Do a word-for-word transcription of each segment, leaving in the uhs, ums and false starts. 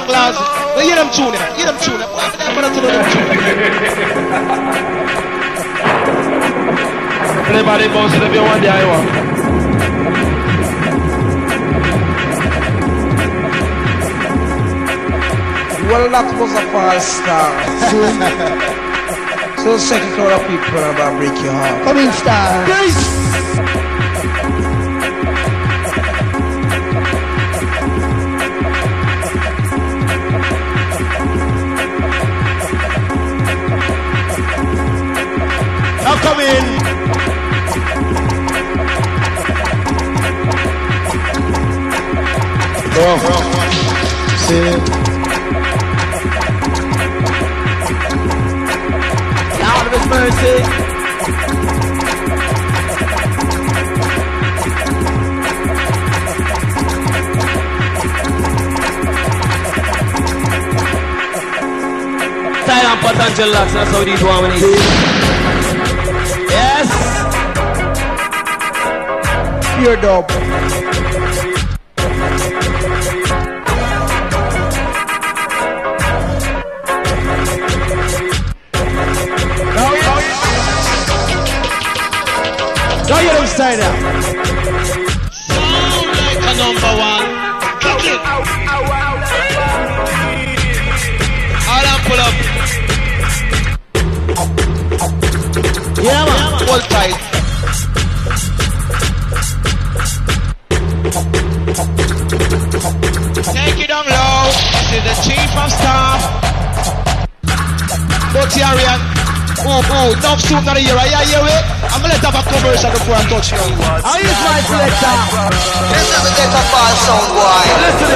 spanglers. We hear them tune, hear them tune. Why am I going to do them tune? Play by the boss if you want the Iowa. Well, that was a false start. So, so second crowd of people are about to break your heart. Come in, star. Peace. Now come in. Bro, bro. See. Lord of His mercy. Silent potential locks, that's how these women is. Yes. Pure dope. Now you don't stay there. Sound like a number one. Kick it. All and pull up. Yeah, man. Hold tight. Take it down low. This is the chief of staff. Botarian. Oh, oh, enough soup not a year. I hear it. I'm gonna let have a commercial before I touch you. How is my selector? Let's have a take a false sound, boy.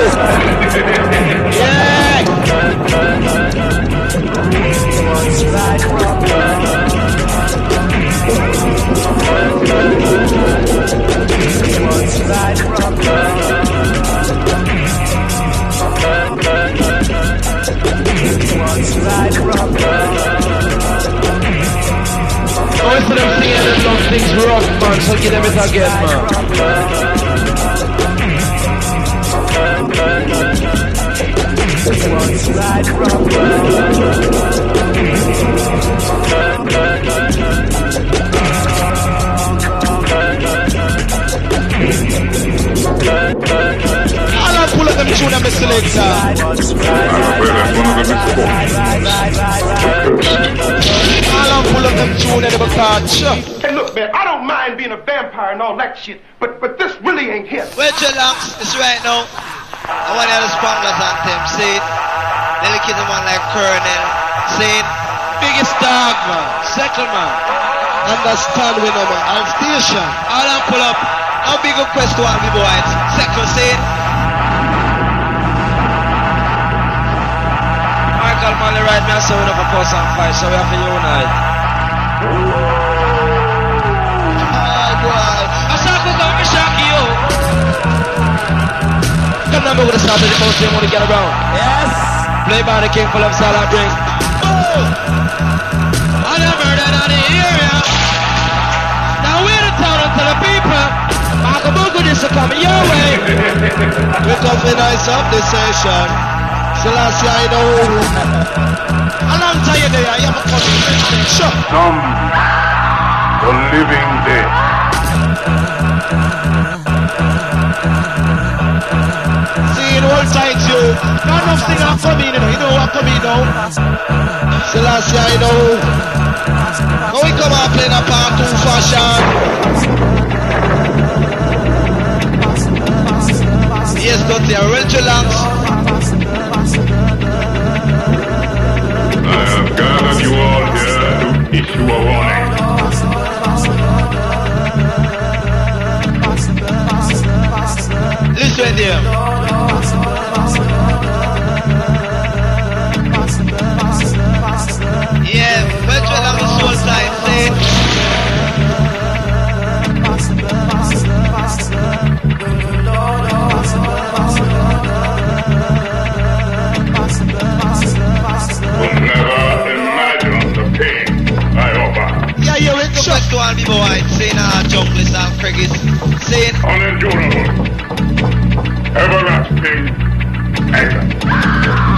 Oh, instead of singing them long things rock, man, so give them it again, man. I'll pull up them tune and selector. I'll pull up them tune and catch. Hey, look, man, I don't mind being a vampire and all that shit, but but this really ain't him. Where's your lungs? It's right now. I want to hear the Spanglers anthem. See it? Delicate man like Colonel. See it? Biggest dog, man. Second man. Understand we know, man. And station. All and pull up. No big request to all the boys. Second, see it? Michael Manley right now, so we don't have a post on fire, so we have to unite. Oh, boy. I saw the government shock you. Come down, we're going to start with the most they want to get around. Yes. Play by the king full of salad drink. Oh! I never heard that in the area. Now we're the town and tell the people. Marco Bungo this is coming your way. We come to nice up this session. Selassie, I know. A long time there, I am a coming. Sure. Some the living dead. See, it all tight, you. Not enough thing I'm coming, you know. You know what coming now. Selassie, I know. Now we come out playing a part two fashion. Yes, got the original lands. I have gathered you all here to issue a warning. Listen here. Yeah, virtual on the soul side, see? Will never imagine the pain I offer. Yeah, you're in the first one, people white, saying our junglist and Craigis, saying Unendurable. Everlasting anger.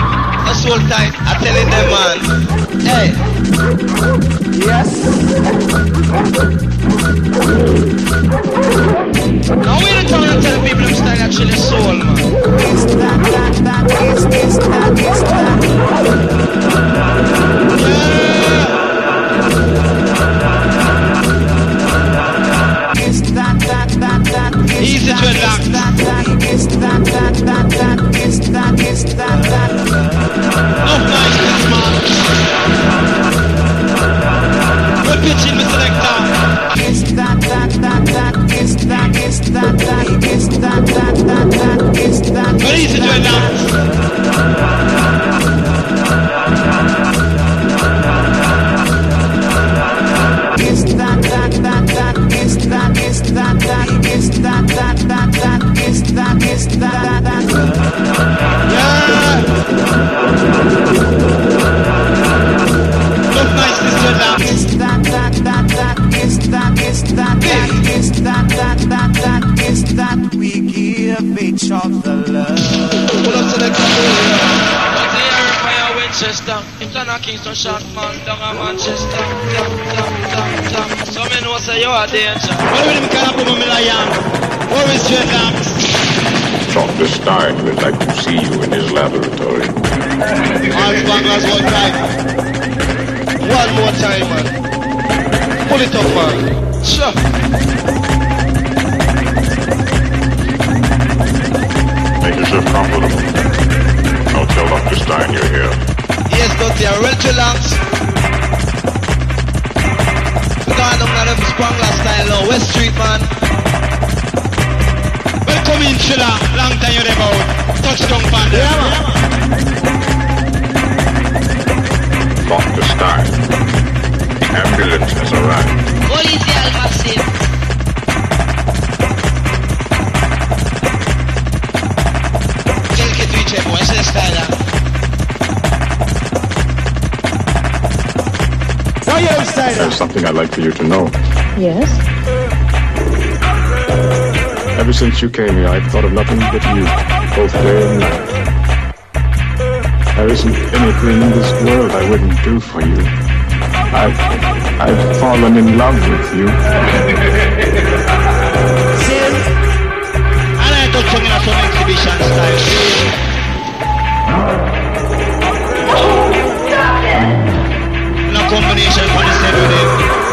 hold tight. I'm telling them, man. Hey. Yes. Now we don't tell tell people them style actually soul, man. It's that, that, that, it's, it's that, it's that. Yeah. It's that, that, that, that, it's easy to relax. That, that, it's that, that, that, that, it's that, it's that, that. No niceness, man. We're pitching the selector. It's that, that, that, that, it's that, it's that, that, it's that, that, that, that, it's that. But easy to relax. It's that, that, that, that, it's that, it's that, that, it's that, that, that, that, it's that, it's that, that. Yeah. Look niceness to relax. It's that, that, that, that, it's that, it's that, that, it's that, that, that, that, it's that. We give each other love. Pull up to the Manchester, if you're not Kingston shot man down at Manchester, jump, jump, jump, jump. So me know say you are danger. what will him can up with me lion? Where is dreadlocks? Doctor Stein would like to see you in his laboratory. All bangers one time. One more time, man. Pull it up, man. Sure. Make yourself comfortable. I'll tell Doctor Stein you're here. Yes, Doctor, well relax. We're going down now the Spangler style now. West Street, man. Welcome in, Chilla. Long time you're about. Touchdown, panda. Yeah, man. Doctor Stein, the ambulance has arrived. Police Almaciv. Quel que tu dices, pues ese style. There's something I'd like for you to know. Yes? Ever since you came here, I've thought of nothing but you, both day and night. There isn't anything in this world I wouldn't do for you. I've, I've fallen in love with you. See? I like to come in some exhibition style. No combination for the same with it.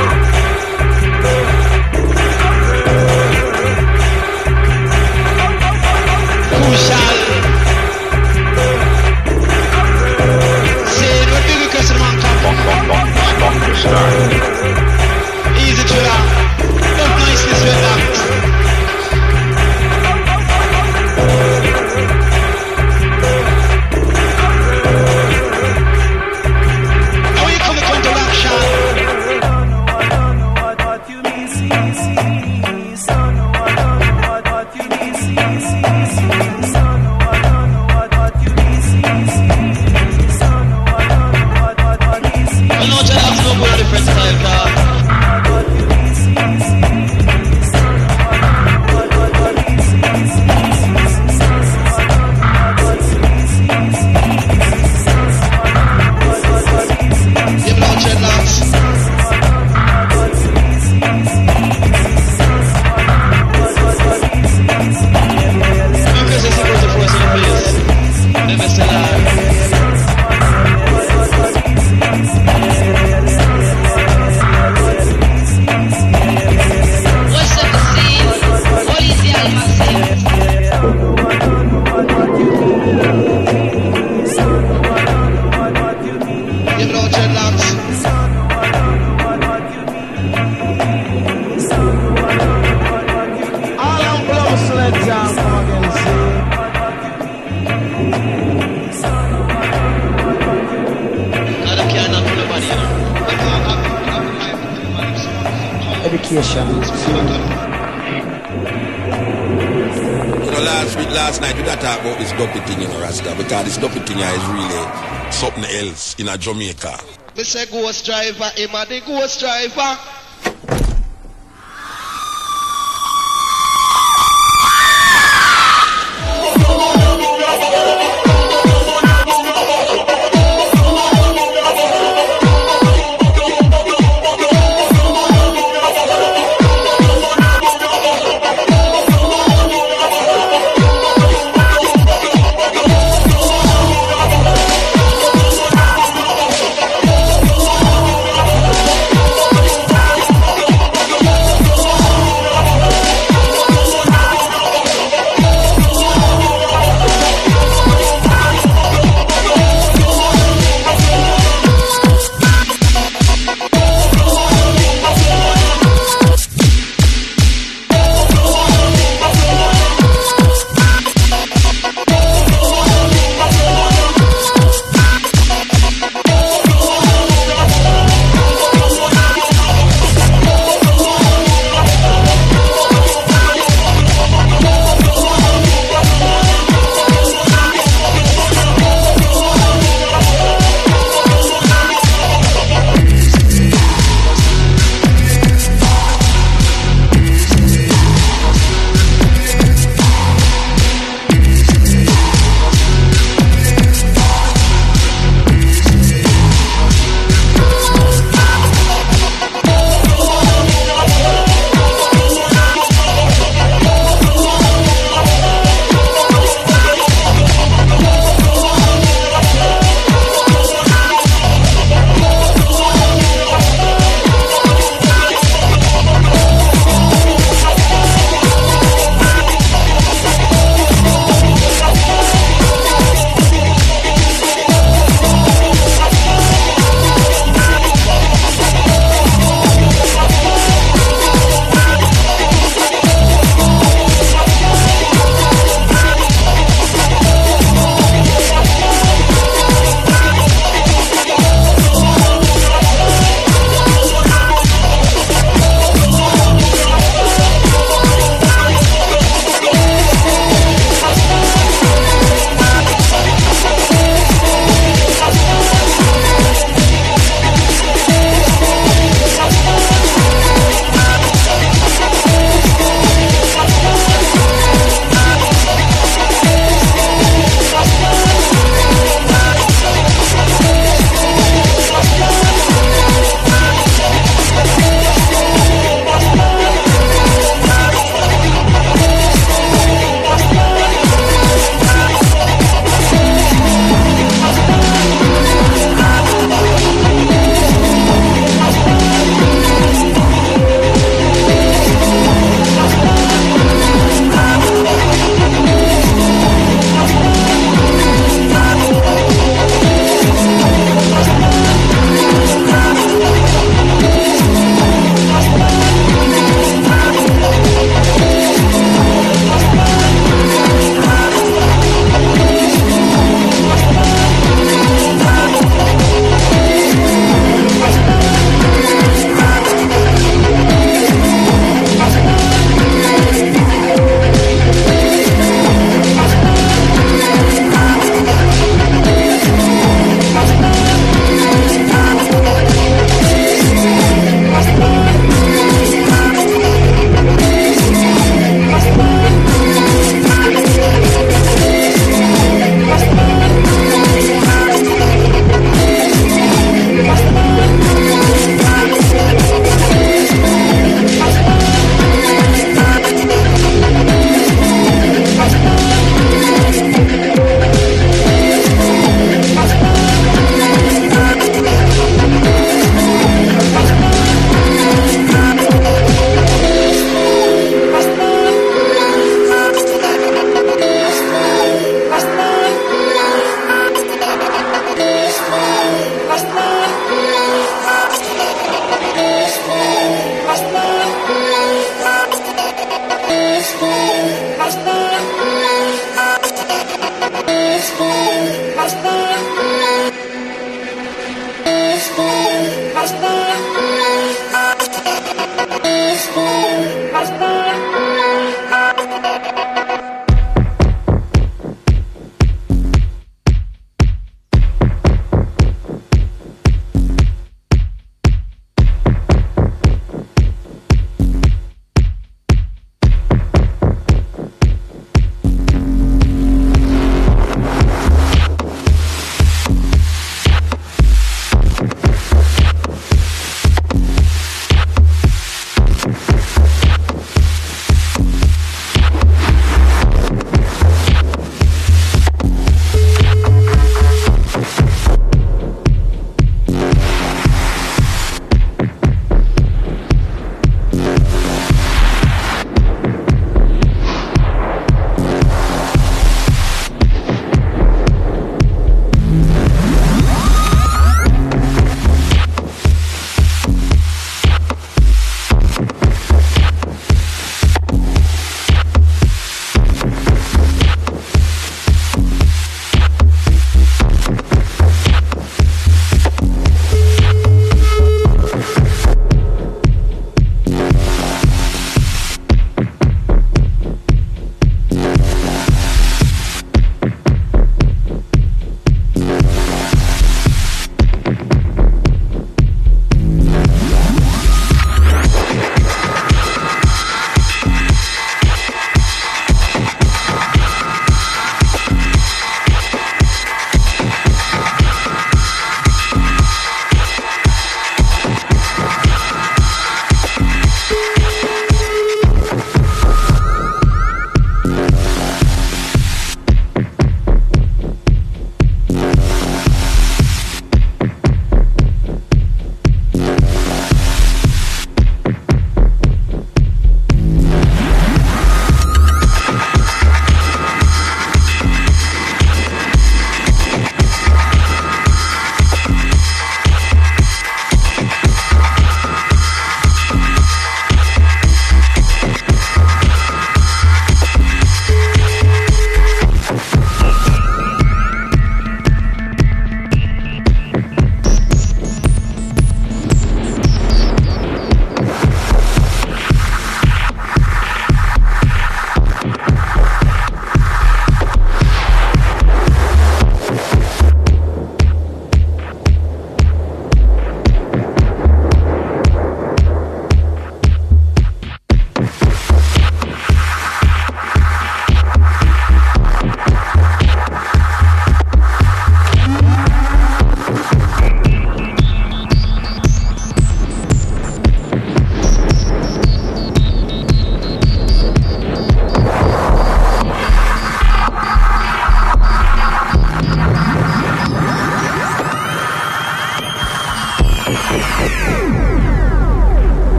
Crucial. See, what big question man come from? Doctor Stein. Easy to that. Not niceness with that. Education. You know, last week, last night, we got to talk about this dopey thing, you know, Rasta, because this dopey thing is really something else in a Jamaica. We say ghost driver, him a the ghost driver.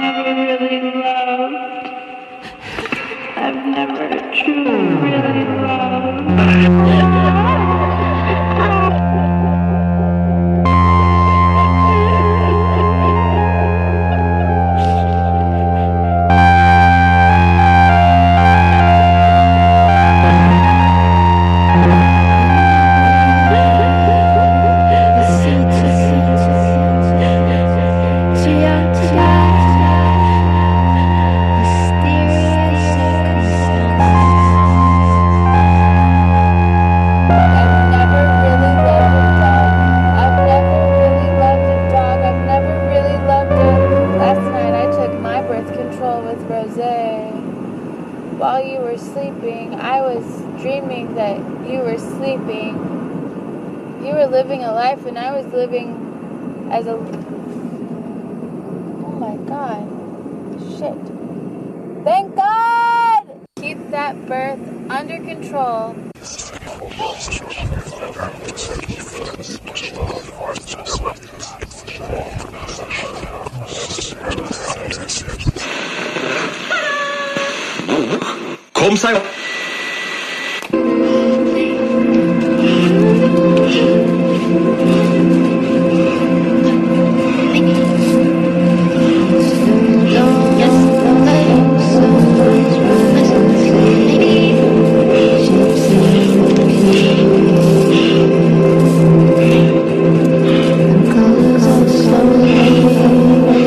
never really loved. I've never truly really loved. While you were sleeping, I was dreaming that you were sleeping. You were living a life and I was living as a... Oh my God. Shit. Thank God! Keep that birth under control. Kom seg opp!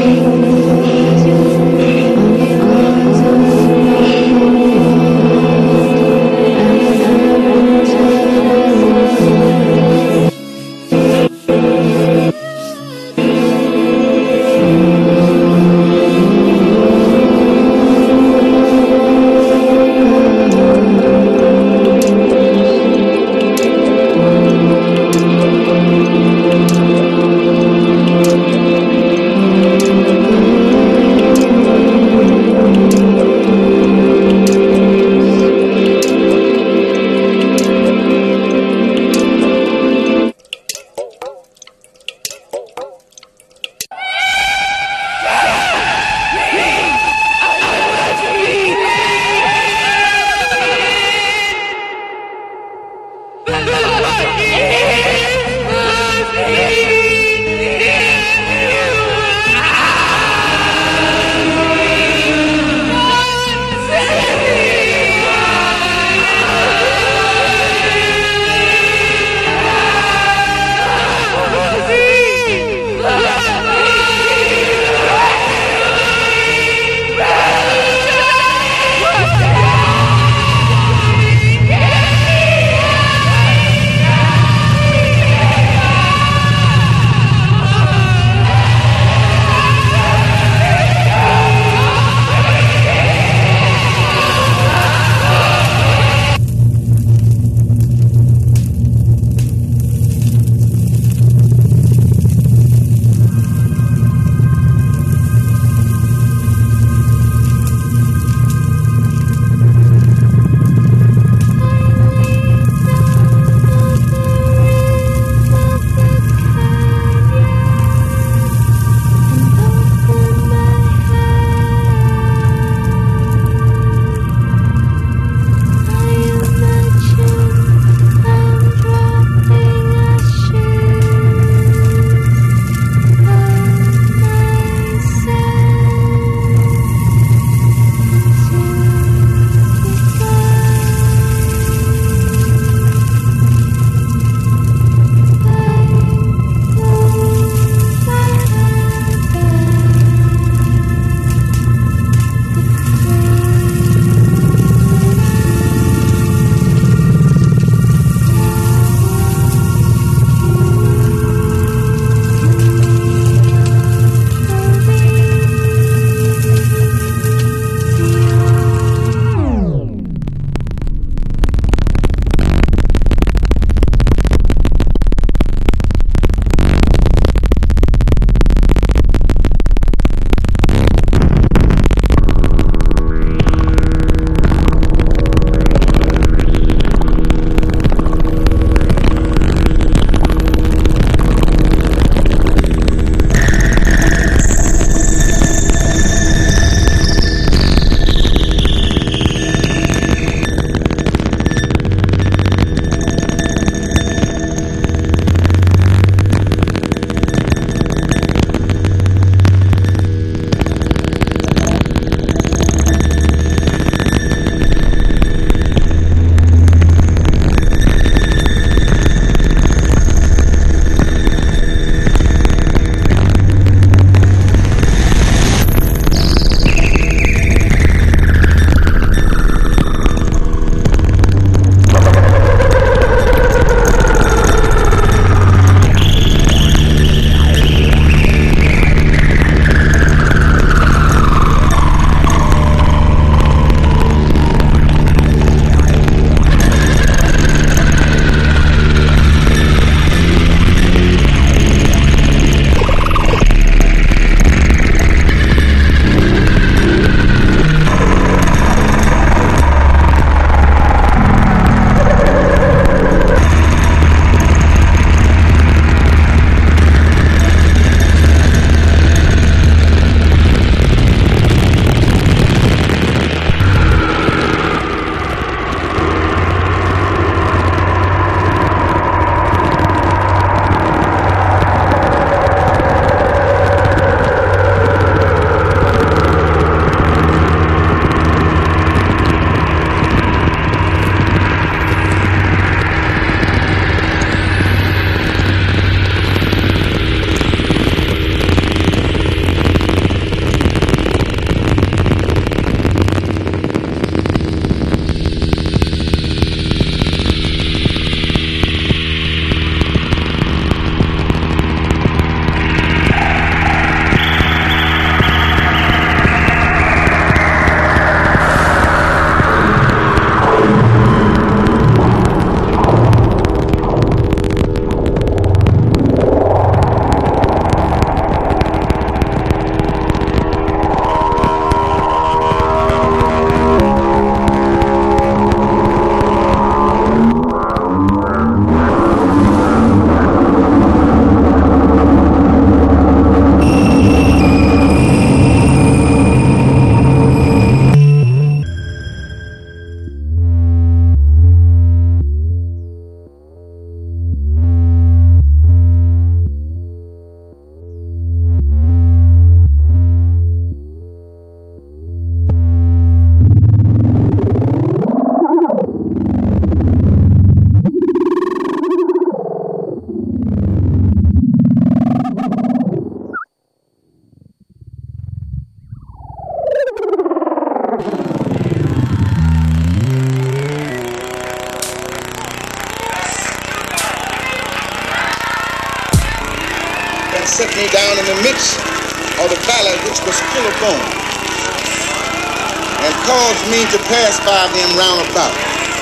Oh, And set me down in the midst of the valley which was full of bones, and caused me to pass by them round about.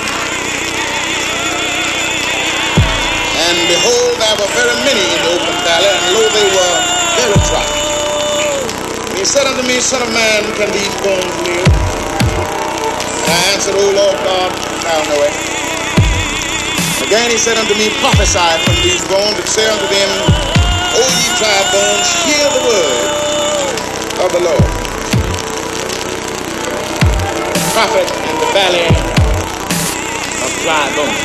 And behold, there were very many in the open valley, and lo, they were very dry. And he said unto me, Son of man, can these bones live? And I answered, O Lord God, thou knowest. Again he said unto me, prophesy from these bones, and say unto them, O ye dry bones, hear the word of the Lord. Prophet in the valley of dry bones.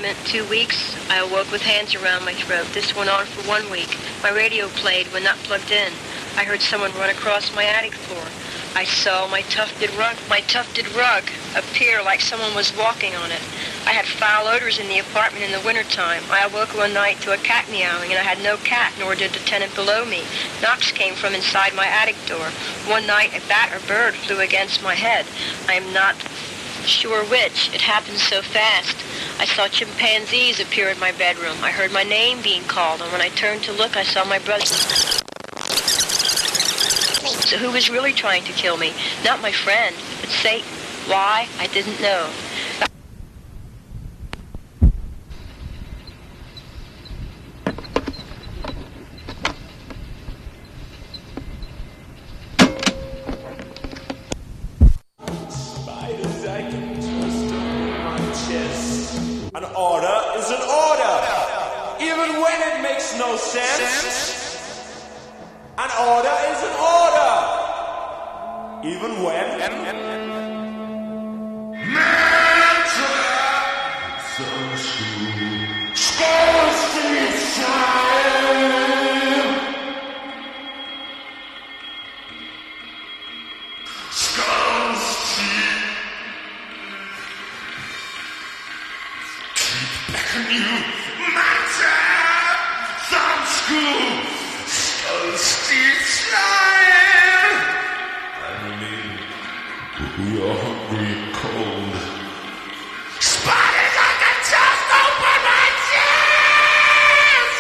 apartment two weeks. I awoke with hands around my throat. This went on for one week. My radio played when not plugged in. I heard someone run across my attic floor. I saw my tufted rug, my tufted rug appear like someone was walking on it. I had foul odors in the apartment in the wintertime. I awoke one night to a cat meowing, and I had no cat, nor did the tenant below me. Knocks came from inside my attic door. One night, a bat or bird flew against my head. I am not sure which. It happened so fast. I saw chimpanzees appear in my bedroom. I heard my name being called, and when I turned to look, I saw my brother. So who was really trying to kill me? Not my friend, but Satan. Why? I didn't know. Spiders I can twist on my chest. An order is an order, even when it makes no sense. An order is an order, even when. We are hungry and cold. Spiders, I can just open my chest,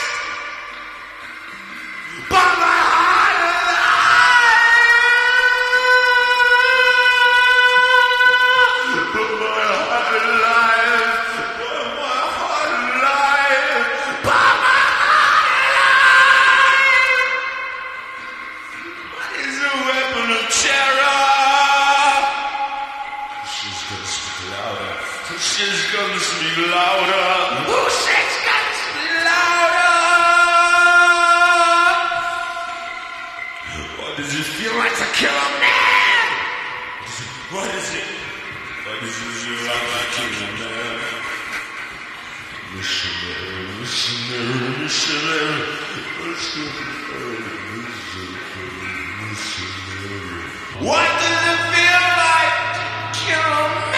but my heart alive, but my heart alive, but my heart alive, but my heart alive. Is a weapon of terror. She's gonna speak louder. Who says gonna speak louder? What does it feel like to kill a man? What is it? What does it feel like to kill a man? Missionary, missionary, missionary. What does it feel like to kill a man?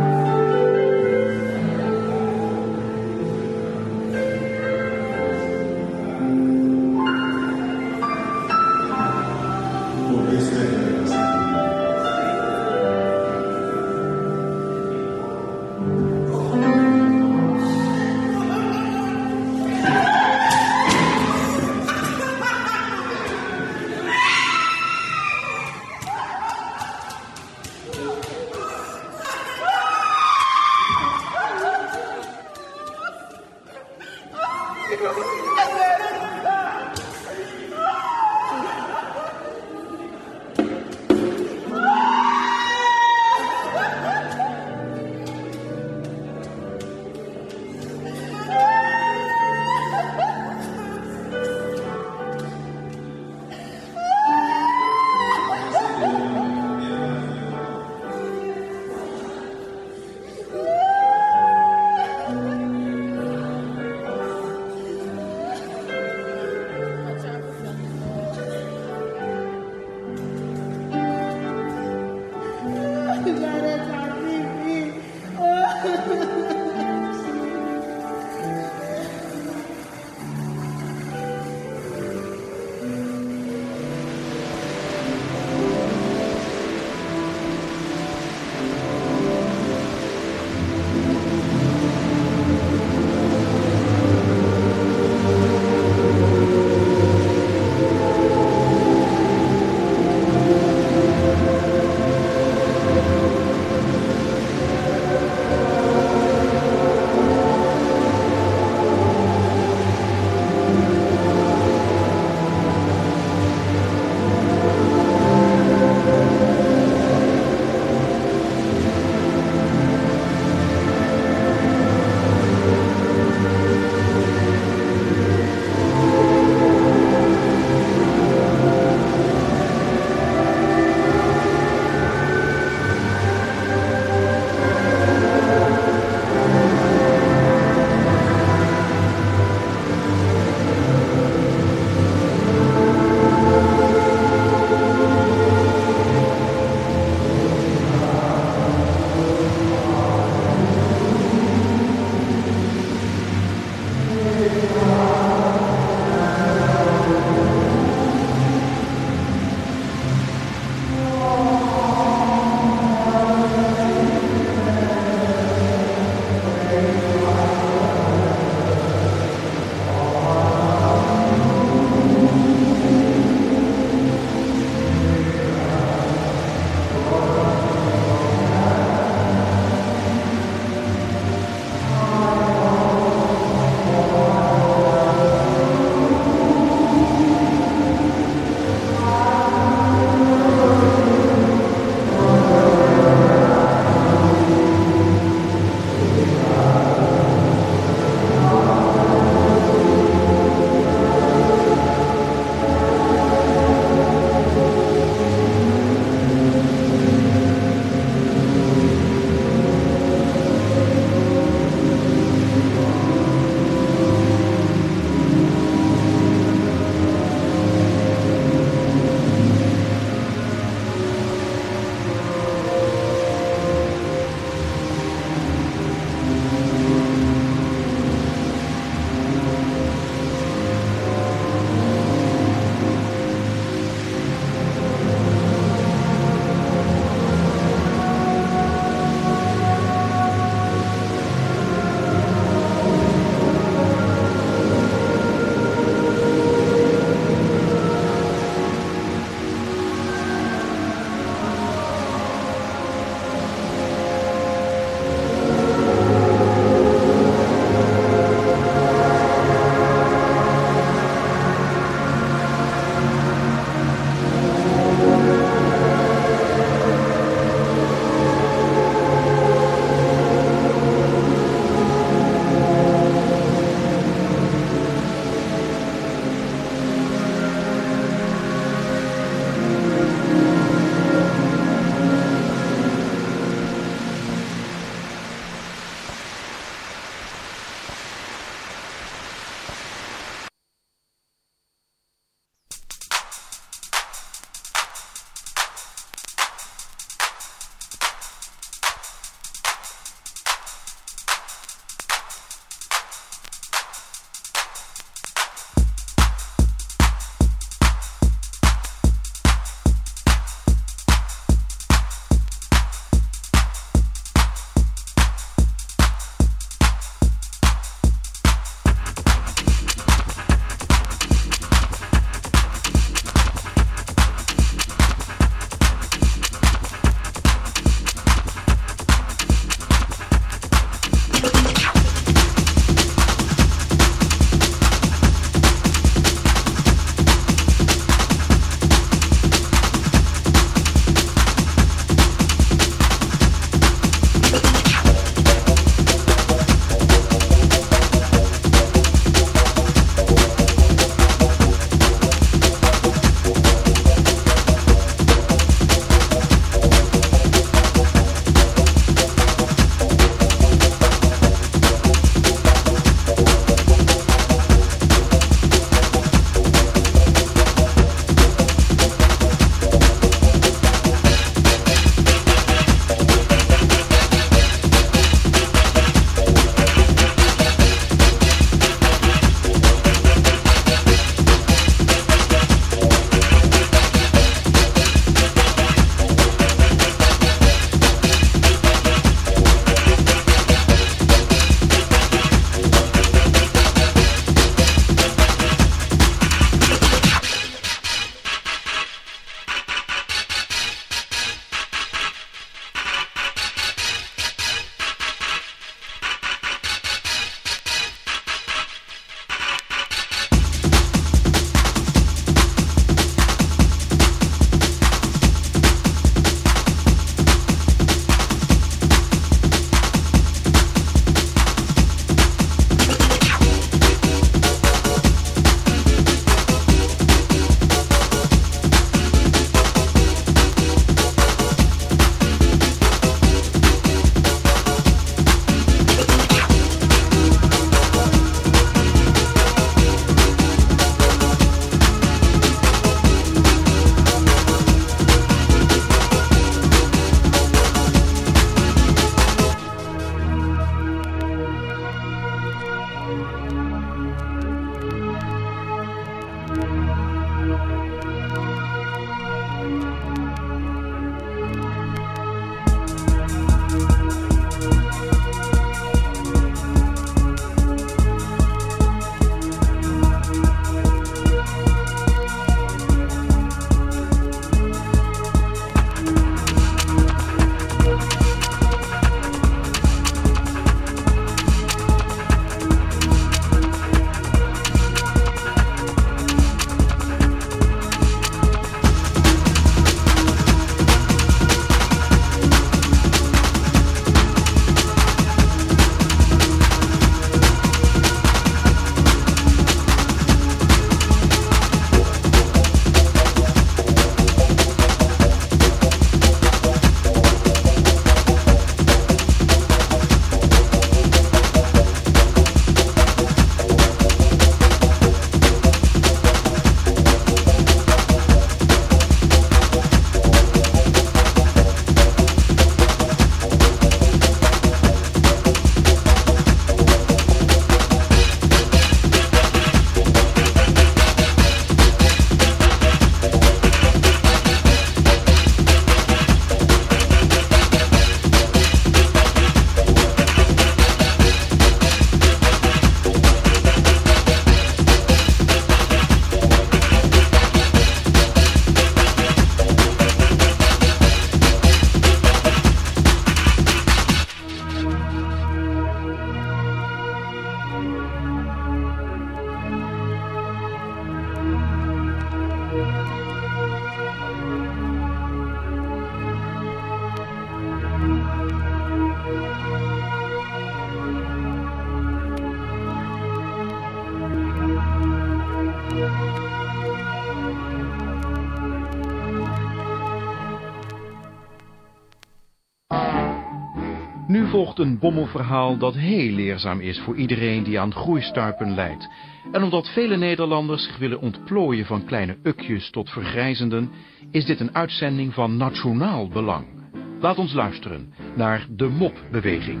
Nu volgt een bommelverhaal dat heel leerzaam is voor iedereen die aan groeistuipen lijdt. En omdat vele Nederlanders zich willen ontplooien van kleine ukjes tot vergrijzenden, is dit een uitzending van nationaal belang. Laat ons luisteren naar de mopbeweging.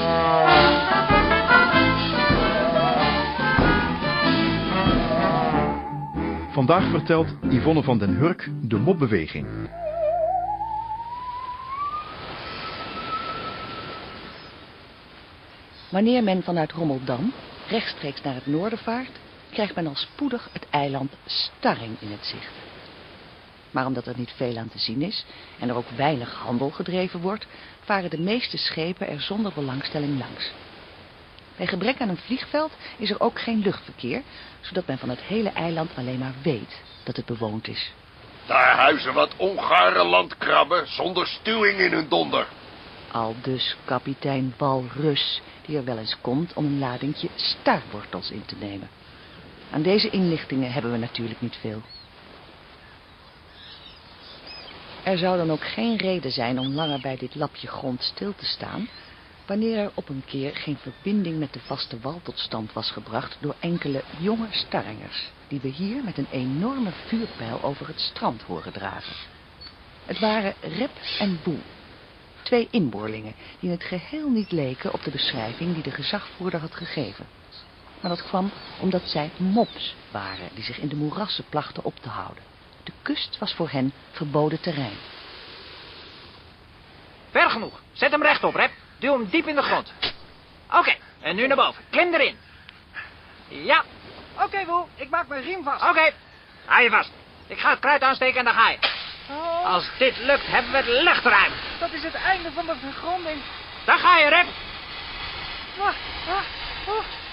Vandaag vertelt Yvonne van den Hurk de mopbeweging. Wanneer men vanuit Rommeldam rechtstreeks naar het noorden vaart, krijgt men al spoedig het eiland Starring in het zicht. Maar omdat er niet veel aan te zien is en er ook weinig handel gedreven wordt, varen de meeste schepen er zonder belangstelling langs. Bij gebrek aan een vliegveld is er ook geen luchtverkeer, zodat men van het hele eiland alleen maar weet dat het bewoond is. Daar huizen wat ongare landkrabben zonder stuwing in hun donder. Aldus kapitein Walrus, die er wel eens komt om een ladingje staartwortels in te nemen. Aan deze inlichtingen hebben we natuurlijk niet veel. Er zou dan ook geen reden zijn om langer bij dit lapje grond stil te staan, wanneer er op een keer geen verbinding met de vaste wal tot stand was gebracht door enkele jonge starringers, die we hier met een enorme vuurpijl over het strand horen draven. Het waren Rep en Boel, twee inboorlingen die in het geheel niet leken op de beschrijving die de gezagvoerder had gegeven. Maar dat kwam omdat zij mops waren die zich in de moerassen plachten op te houden. De kust was voor hen verboden terrein. Ver genoeg. Zet hem rechtop, Rep. Duw hem diep in de grond. Oké, okay, en nu naar boven. Klim erin. Ja. Oké, okay, Woel. Ik maak mijn riem vast. Oké. Okay. Hou je vast. Ik ga het kruid aansteken en dan ga je. Oh. Als dit lukt, hebben we het luchtruim. Dat is het einde van de vergronding. Daar ga je, Rep. Ah, ah, ah.